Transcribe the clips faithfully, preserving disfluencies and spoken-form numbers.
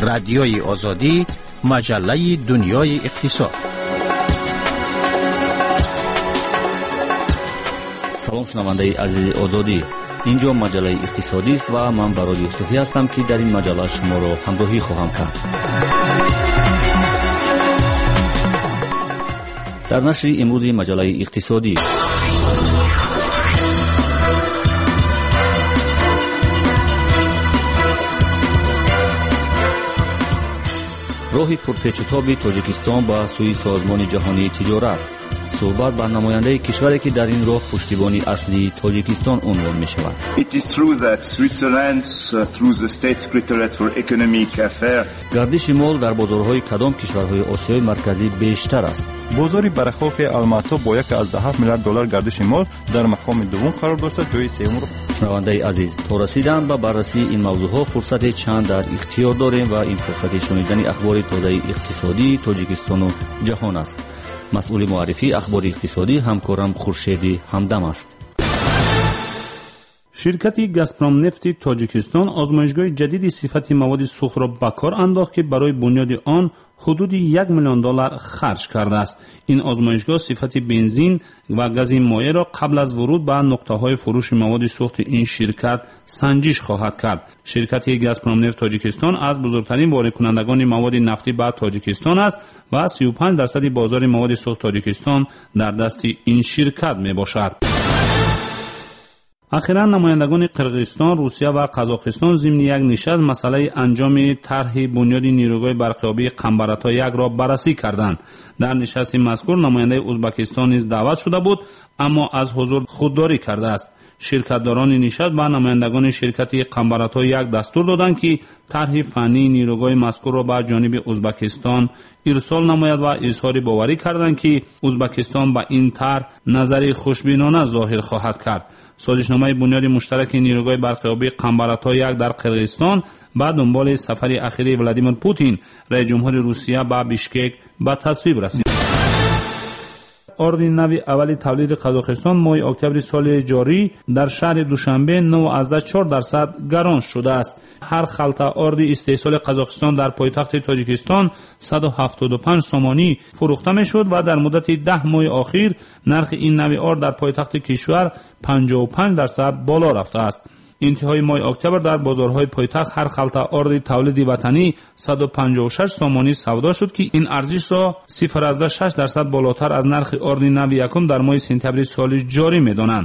رادیوی آزادی، مجله دنیای اقتصاد. سلام شنونده عزیز آزادی، اینجا مجله اقتصادی است و من برای یوسفی هستم که در این مجله شما را همراهی خواهم کرد. در نشر امروز مجله اقتصادی راهی پرپیچ‌وتاب تاجیکستان با سوی سازمان جهانی تجارت. صحبت با نماینده کشوری که در این راه پشتیبانی اصلی تاجیکستان عنوان می شود. It is true that Switzerland uh, through the State Secretariat for Economic Affairs گردش مال در بازارهای کدام کشورهای آسیای مرکزی بیشتر است؟ بازار برخاک الماتا با یک از هفت میلیارد دلار گردش مال در مقام دوم قرار داشته، جای سوم را. شنونده عزیز، تا رسیدن به بررسی این موضوعها فرصت چند در اختیار داریم و این فرصت شنیدن اخبار تازه اقتصادی تاجیکستان و جهان است. مسئول معرفی اخبار اقتصادی همکارم خورشیدی همدم است. شرکت گازپروم نفت تاجیکستان آزمایشگاه جدید صفت مواد سوخت را به کار انداخت که برای بنیاد آن حدود یک میلیون دلار خرج کرده است. این آزمایشگاه صفت بنزین و گاز مایع را قبل از ورود به نقطه‌های فروش مواد سوخت این شرکت سنجش خواهد کرد. شرکت گازپروم نفت تاجیکستان از بزرگترین وارد کنندگان مواد نفتی به تاجیکستان است و سی و پنج درصد بازار مواد سوخت تاجیکستان در دست این شرکت می باشد. اخیراً نمایندگان قرقیزستان، روسیه و قزاقستان ضمن یک نشست مسئله انجام طرح بنیاد نیروگاه برقیابی قنبرتا یک را بررسی کردند. در نشست مذکور نماینده ازبکستان نیز دعوت شده بود، اما از حضور خودداری کرده است. شرکتداران نشست به نمایندگان شرکت قنبرتا یک دستور دادند که طرح فنی نیروگاه مذکور را به جانب ازبکستان ارسال نماید و اظهار باوری کردند که ازبکستان به این طرح نظری خوشبینانه ظاهر خواهد کرد. سازشنامه بنیاد مشترک نیروگاه برقیابی قنبرتا یک در قرقیزستان بعد دنبال سفر اخیر ولادیمیر پوتین رئیس جمهور روسیه به بیشکک به تصویب رسید. اردی نوی اولی تولید قزاقستان ماه اکتبر سال جاری در شهر دوشنبه نه و چهار درصد گران شده است. هر خلطه اردی استحصال قزاقستان در پایتخت تاجیکستان صد و هفتاد و پنج سومانی فروخته می شد و در مدت ده ماه اخیر نرخ این نوی ارد در پایتخت کشور پنجاه و پنج درصد بالا رفته است. انتهای ماه اکتبر در بازارهای پایتخت هر خلطه ارد تولید وطنی صد و پنجاه و شش سومانی سودا شد که این ارزش را صفر ممیز شش درصد بالاتر از نرخ ارد نوی یکم در ماه سپتامبر سال جاری می‌دانند.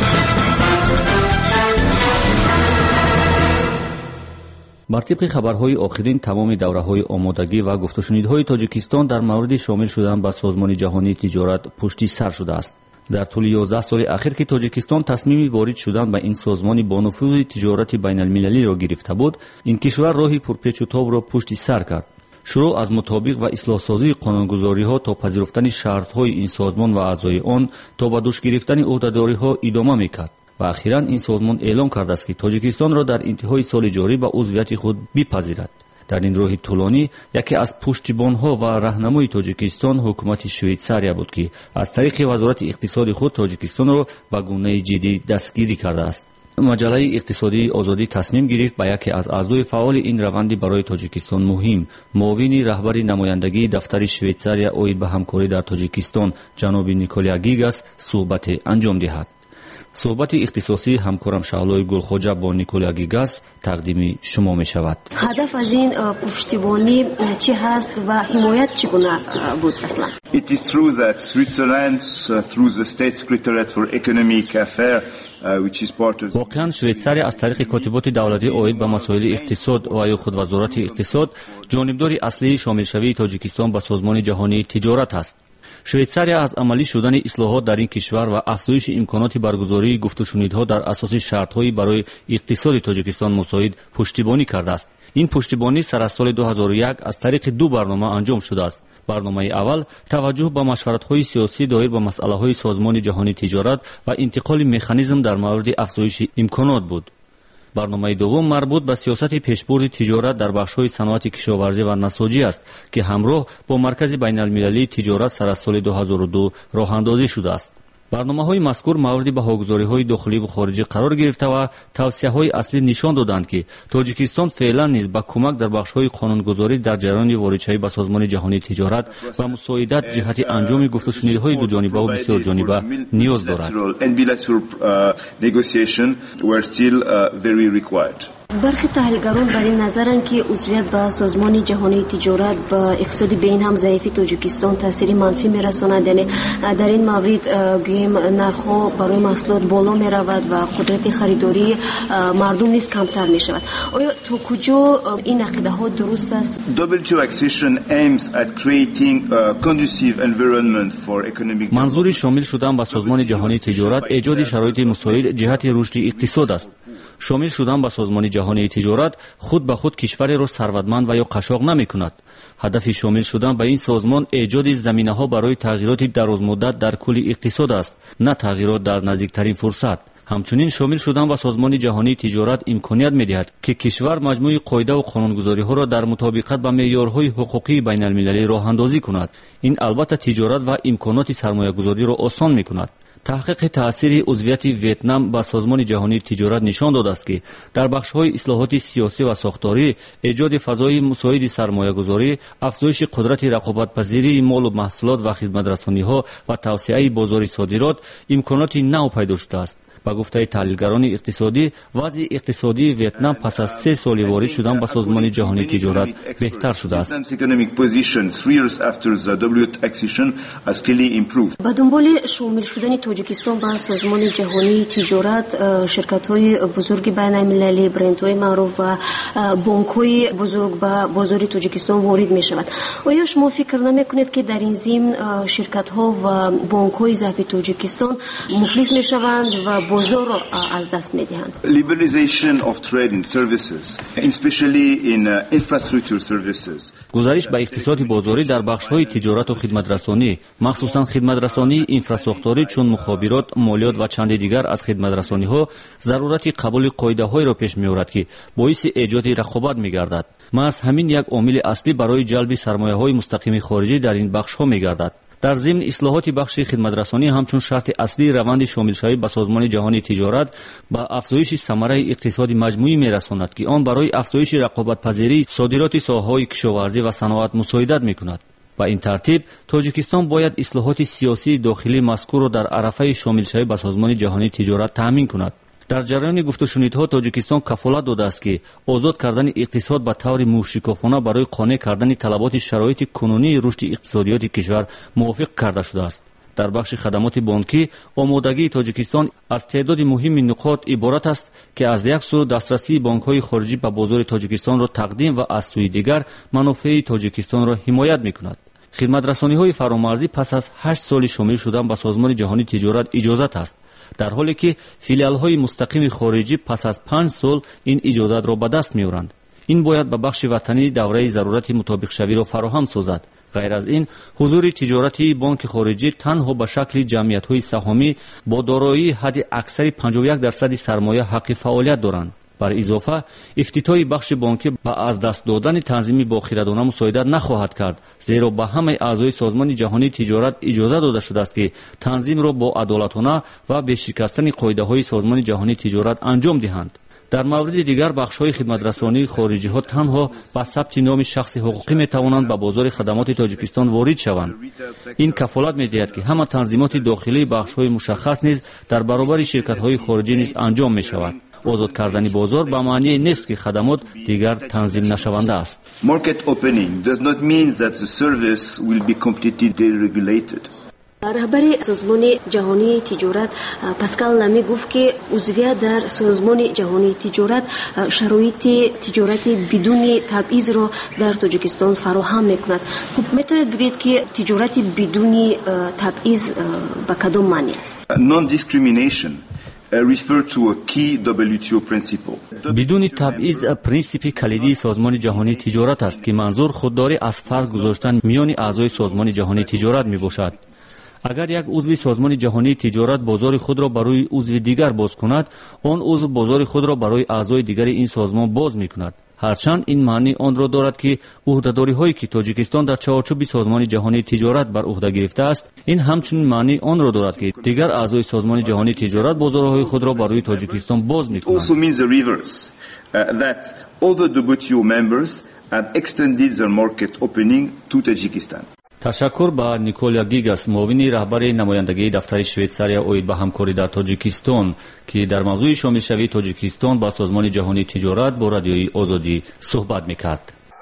بر طبق خبرهای آخرین تمام دوره‌های آمادگی و گفت‌وشنیدهای تاجیکستان در مورد شامل شدن به سازمان جهانی تجارت پشتی سر شده است. در طول یازده سال اخیر که تاجیکستان تصمیم وارد شدن به این سازمان با نفوذ تجارت بین المللی را گرفته بود، این کشور راهی پرپیچ و تاب را پشت سر کرد. شروع از مطابق و اصلاح سازی قانونگذاری‌ها تا پذیرفتن شرط‌های این سازمان و اعضای آن تا به دوش گرفتن عهده‌داری‌ها ادامه می‌کرد و اخیراً این سازمان اعلام کرده است که تاجیکستان را در انتهای سال جاری به عضویت خود بپذیرد. در این راه طولانی یکی از پشتیبان‌ها و راهنمای تاجیکستان حکومت شویتساریا بود که از طریق وزارت اقتصاد خود تاجیکستان را به گونه جدی دستگیری کرده است. مجله اقتصادی آزادی تصمیم گرفت به یکی از اعضای فعال این روند برای تاجیکستان مهم، معاون رهبر نمایندگی دفتر شویتساریا اوید به همکاری در تاجیکستان جناب نیکولیا گیگاس صحبت انجام دهد. صحبت اختصاصی همکارم شعلای گلخوجه با نیکولیا گیگاس تقدیم شما می شود. هدف از این پشتیبانی چی هست و حمایت چگونه بود اصلا؟ It is true that Switzerland uh, through the State Secretariat for Economic Affairs uh, which is part of واقعا شویتساریا از طریق کاتبات دولتی اوید به مسائل اقتصاد و یا خود وزارت اقتصاد جانبدار اصلی شامل شوی تاجیکستان به سازمان جهانی تجارت است. شویتساریا از عملی شدن اصلاحات در این کشور و افزایش امکانات برگزاری گفت‌وشنیدها در اساس شرط‌های برای اقتصاد تاجیکستان مساعد پشتیبانی کرده است. این پشتیبانی سر از سال دو هزار و یک از طریق دو برنامه انجام شده است. برنامه اول توجه به مشورت‌های سیاسی دایر به مسائل سازمان جهانی تجارت و انتقال مکانیزم در مورد افزایش امکانات بود. برنامه دوم مربوط به سیاست پیشبرد تجارت در بخش‌های صنعت کشاورزی و نساجی است که همراه با مرکز بین‌المللی تجارت سر از سال دو هزار و دو راه اندازی شده است. барномаҳои мазкур мавриди баҳогузориҳои дохиливу хориҷӣ қарор гирифта ва тавсияҳои аслӣ нишон доданд, ки Тоҷикистон феълан низ ба кӯмак дар бахшҳои қонунгузорӣ дар ҷараёни воридшавӣ ба Созмони ҷаҳонии тиҷорат ва мусоидат ҷиҳати анҷоми гуфтушунидҳои дуҷонибаву бисёрҷониба ниёз дорад. برخی تحلیلگران بر این نظرند که عضویت به سازمان جهانی تجارت و اقتصاد بین هم ضعیفی تاجیکستان تاثیر منفی میرساند. یعنی در این مورد گویم نرخ‌ها برای محصولات بالا میرود و قدرت خریداری مردم نیز کمتر میشود. آیا تا کجا این عقیده ها درست است؟ دبلیو تی او accession aims at creating a conducive environment for economic. منظور شامل شدن به سازمان جهانی تجارت ایجاد شرایط مساعد جهت رشد اقتصاد است. شامل شدن به سازمان جهانی تجارت خود به خود کشوری را ثروتمند و یا قشاق نمی کند. هدف شامل شدن به این سازمان ایجاد زمینه ها برای تغییرات درازمدت در کل اقتصاد است، نه تغییرات در نزدیکترین فرصت. همچنین شامل شدن به سازمان جهانی تجارت امکانیت می‌دهد که کشور مجموعه قاعده و قانونگذاری‌ها را در مطابقت با معیارهای حقوقی بین‌المللی راه اندازی کند. این البته تجارت و امکانات سرمایه‌گذاری را آسان می‌کند. تحقیق تأثیر عضویت ویتنام با سازمان جهانی تجارت نشان داده است که در بخش‌های اصلاحات سیاسی و ساختاری، ایجاد فضای مساعد سرمایه‌گذاری، افزایش قدرت رقابت‌پذیری مال و محصولات و خدمت‌رسانی‌ها و توسعه بازار صادرات امکانات نو پیدا شده است. با گفته تحلیلگران اقتصادی، وضع اقتصادی ویتنام پس از سه سال وارد شدن به سازمان جهانی تجارت بهتر شده است. با دنبال شامل شدن تاجیکستان به سازمان جهانی تجارت، شرکت‌های بزرگ بین‌المللی، برندهای معروف و بانک‌های بزرگ به بازار تاجیکستان وارد می‌شود. آیا شما فکر نمی‌کنید که در این ضمن شرکت‌ها و بانک‌های ضعیف تاجیکستان مفلس می‌شوند و بازار را از دست می‌دهند؟ Liberalization of trade in services, especially in infrastructure services. گزارش به اقتصاد بازاری در بخش‌های تجارت و خدمت‌رسانی، مخصوصاً خدمت‌رسانی انفراستراکچوری چون مخابرات، مالیات و چند دیگر از خدمت‌رسانی‌ها ضرورت قبول قاعده‌های را پیش می‌آورد که باعث ایجاد رقابت می‌گردد. محض همین یک عامل اصلی برای جلب سرمایه‌های مستقیم خارجی در این بخش‌ها می‌گردد. در ضمن اصلاحات بخش خدمت‌رسانی همچون شرط اصلی روند شامل شوی به سازمان جهانی تجارت با افزایش ثمره اقتصادی مجموعی می‌رساند که آن برای افزایش رقابت‌پذیری صادرات ساحه‌های کشاورزی و صنعت مساعدت می‌کند. با این ترتیب تاجیکستان باید اصلاحات سیاسی داخلی مذکور را در عرصه شامل شوی به سازمان جهانی تجارت تامین کند. در جریان گفت‌وشنودها تاجیکستان کفالت داده است که آزاد کردن اقتصاد به طور موشکافانه برای قانع کردن طلبات شرایط کنونی رشد اقتصادیات کشور موافق کرده شده است. در بخش خدمات بانکی، آمادگی تاجیکستان از تعداد مهم نقاط عبارت است که از یک سو دسترسی بانک‌های خارجی به بازار تاجیکستان را تقدیم و از سوی دیگر منافع تاجیکستان را حمایت می‌کند. خدمت‌رسانی‌های فرامرزی پس از هشت سال شامل شدن به سازمان جهانی تجارت اجازت است، در حالی که فیلیال‌های مستقیم خارجی پس از پنج سال این اجازت را به دست می‌آورند. این باید به بخش وطنی دوره ضرورت مطابق شوی را فراهم سازد. غیر از این، حضور تجارتی بانک خارجی تنها به شکل جمعیت‌های سهامی با دارایی حد اکثر پنجاه و یک درصد سرمایه حق فعالیت دارند. بر اضافه افتتاح بخش بانکی با از دست دادن تنظیمی با خیره‌دانه مساعدت نخواهد کرد، زیرا به همه اعضای سازمان جهانی تجارت اجازه داده شده است که تنظیم را با عدالتانه و به شکستن قاعده‌های سازمان جهانی تجارت انجام دهند. در مورد دیگر بخش‌های خدمت‌رسانی خارجی ها تنها با ثبت نام شخص حقوقی می‌توانند به بازار خدمات تاجیکستان وارد شوند. این کفالت می‌دهد که همه تنظیمات داخلی بخش‌های مشخص نیز در برابر شرکت‌های خارجی نیز انجام می‌شود. آزاد کردن بازار به معنی نیست که خدمات دیگر تنظیم نشونده است. Market opening does not mean that the service will be completely deregulated. رهبر سازمان جهانی تجارت پاسکال لامی گفت که عضویت در سازمان جهانی تجارت شرایط تجارت بدون تبعیض را در تاجیکستان فراهم می‌کند. خب می‌تونید بگید که تجارت بدون تبعیض به کدام معنی است؟ Non-discrimination refer to a key دبلیو تی او principle. بدون تبعیض پرینسیپ کلیدی سازمان جهانی تجارت است که منظور خودداری از فرق گذاشتن میان اعضای سازمان جهانی تجارت میباشد. اگر یک عضو سازمان جهانی تجارت بازار خود را برای عضو دیگر باز کند، آن عضو بازار خود را برای اعضای دیگر این سازمان باز میکند. ҳарчанд ин маънӣ онро дорад ки ӯҳдадориҳое ки тоҷикистон дар чаорчӯби созмони ҷаҳонии тиҷорат бар ӯҳда гирифтааст, ин ҳамчунин маънӣ онро дорад ки дигар аъзои созмони ҷаҳонии тиҷорат бозорҳои худро барои тоҷикистон боз мекунанд. ташаккур ба Николя Гигас, муовини раҳбари намояндагии дафтари Швейтсария оид ба ҳамкорӣ дар Тоҷикистон, ки дар мавзӯи шомилшавии Тоҷикистон ба созмони ҷаҳонии тиҷорат бо радиои Озодӣ суҳбат мекард.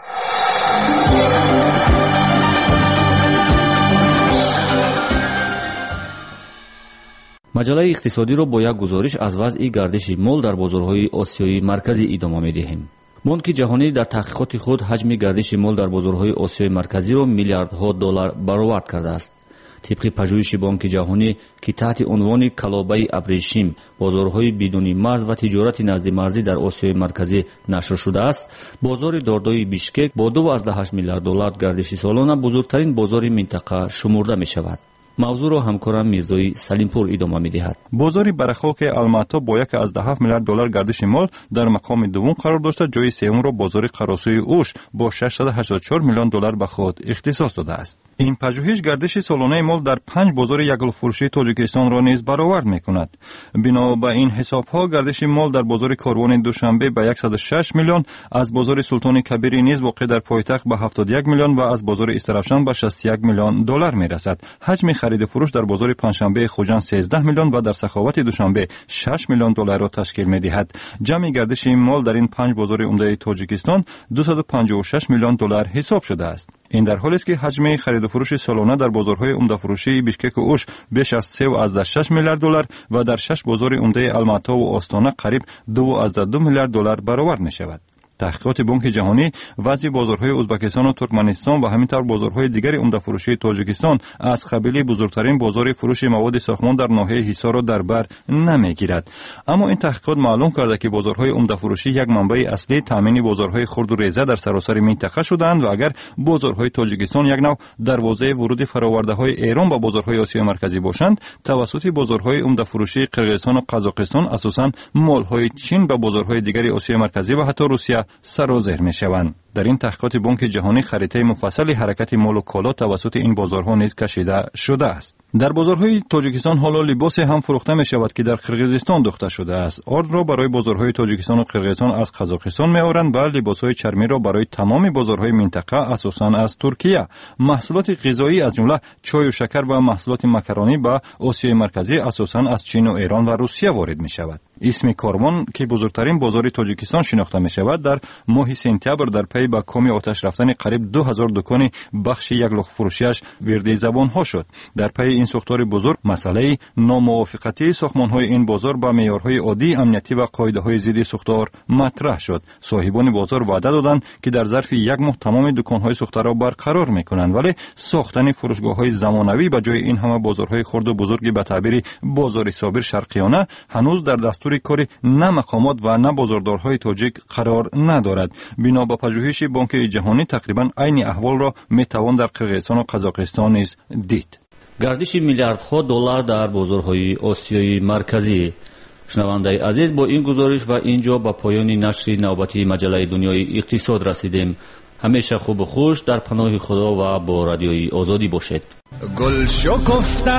маҷалаи иқтисодиро бо як гузориш аз вазъи гардиши мол дар бозорҳои Осиёи марказӣ идома медиҳем. бонки ҷаҳонӣ дар таҳқиқоти худ ҳаҷми гардиши мол дар бозорҳои Осиёи марказиро миллиардҳо доллар баровард кардааст. тибқи пажӯҳиши бонки ҷаҳонӣ, ки таҳти унвони калобаи абришим бозорҳои бидуни марз ва тиҷорати наздимарзӣ дар Осиёи марказӣ нашр шудааст, бозори дордои Бишкек бо ду азду ҳашт миллиард доллар гардиши солона бузургтарин бозори минтақа шумурда мешавад. мавзӯъро ҳамкорам Мирзои Салимпур идома медиҳад. бозори барахолки Алмато бо як азду ҳафт миллиард доллар гардиши мол дар мақоми дуввум қарор дошта, ҷои сеюмро бозори қаросӯи Уш бо шашсад ҳаштод и чор миллион доллар ба худ ихтисос додааст. ин пажӯҳиш гардиши солонаи мол дар панҷ бозори яглфурӯшии Тоҷикистонро низ баровард мекунад. бино ба ин ҳисобҳо гардиши мол дар бозори Корвони Душанбе ба яксаду шаш миллион, аз бозори Султони Кабири низ воқеъ дар пойтахт ба ҳафтоду як миллион ва аз бозори Истарафшан ба шасту як миллион доллар мерасад. ҳаҷми хариду фурӯш дар бозори Панҷшанбеи Хуҷанд сенздаҳ миллион ва дар Саховати Душанбе шаш миллион долларро ташкил медиҳад. ҷамъи гардиши мол дар ин панҷ бозори умдаи Тоҷикистон дусаду панҷоҳу шаш миллион доллар ҳисоб шудааст. ин дар ҳолест ки ҳаҷми харидуфурӯши солона дар бозорҳои умдафурӯшии Бишкеку Уш беш аз се азду шаш миллиард доллар ва дар шаш бозори умдаи Алматову Остона қариб ду азду ду миллиард доллар баровард мешавад. таҳқиқоти бонки ҷаҳонӣ вазъи бозорҳои Ӯзбекистону Туркманистон ва ҳамин тавр бозорҳои дигари умдафурӯшии Тоҷикистон аз қабили бузургтарин бозори фурӯши маводи сохмон дар ноҳияи Ҳисорро дар бар намегирад. аммо ин таҳқиқот маълум карда, ки бозорҳои умдафурӯшӣ як манбаи аслии таъмини бозорҳои хурду реза дар саросари минтақа шудаанд ва агар бозорҳои Тоҷикистон як нав дарвозаи вуруди фаровардаҳои Эрон ба бозорҳои Осиёи марказӣ бошанд, тавассути бозорҳои умдафурӯшии Қирғизистону Қазоқистон асосан молҳои Чин ба бозорҳои дигари Осиёи марказӣ ва ҳатто Русия сарозер мешаванд. дар ин таҳқиқоти бонки ҷаҳонӣ харитаи муфассали ҳаракати молу коло тавассути ин бозорҳо низ кашида шудааст. дар бозорҳои Тоҷикистон ҳоло либосе ҳам фурӯхта мешавад, ки дар Қирғизистон духта шудааст. онро барои бозорҳои Тоҷикистону Қирғизистон аз Қазоқистон меоранд ва либосҳои чармиро барои тамоми бозорҳои минтақа асосан аз Туркия. маҳсулоти ғизоӣ аз ҷумла чою шакар ва маҳсулоти макаронӣ ба Осиёи марказӣ асосан аз Чину, Эрон ва Русия ворид мешавад. исми Корвон, ки бузургтарин бозори Тоҷикистон шинохта мешавад, дар моҳи сентябр дар пай ба коми оташ рафтани қариб ду ҳазор дукони бахши яглухфурӯшиаш вирди забонҳо шуд. дар пай ин сохтори бузург масъалаи номувофиқатии сохмонҳои ин бозор ба меъёрҳои оддии амниятӣ ва қоидаҳои зидди сӯхтор матраҳ шуд. соҳибони бозор ваъда доданд, ки дар зарфи як моҳ тамоми дуконҳои сӯхтаро барқарор мекунанд, вале сохтани фурӯшгоҳҳои замонавӣ ба ҷои ин ҳама бозорҳои хурду бузурги ба таъбири бозори собир шарқиёна ҳанӯз дар дастури кори на мақомот ва на бозордорҳои тоҷик қарор надорад. бино ба пажӯҳиши бонки ҷаҳонӣ тақрибан айни аҳволро метавон дар Қирғизистону Қазоқистон низ дид. гардиши миллиардҳо доллар дар бозорҳои Осиёи марказӣ. шунавандаи азиз, бо ин гузориш ва ин ҷо ба поёни нашри навбатии маҷалаи Дунёи иқтисод расидем. ҳамеша хубу хуш дар паноҳи Худо ва бо радиои Озодӣ бошед. гул шукуфта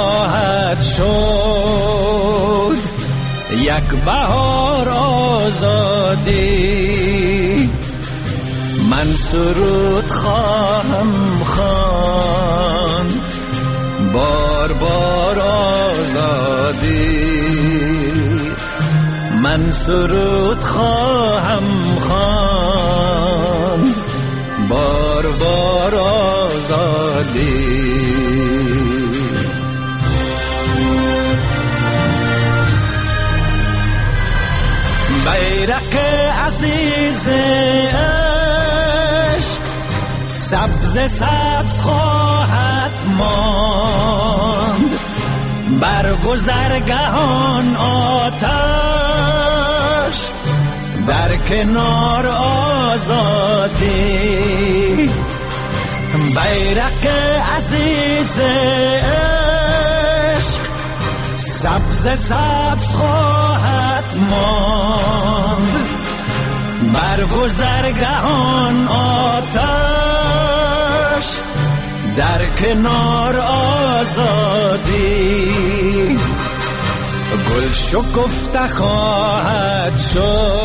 хоҳад шуд як баҳор озодӣ, ман суруд хоҳам خوان بار بار آزادی من سرود خواهم خوان بار بار آزادی بیرق عزیز عشق سبز سبز خواهد ماند بر گذرگهان آتش در کنار آزادی بیرق عزیز عشق سبز سبز خواهد ماند بر در گذرگهان آتش، در کنار آزادی گل شکفته خواهد شد.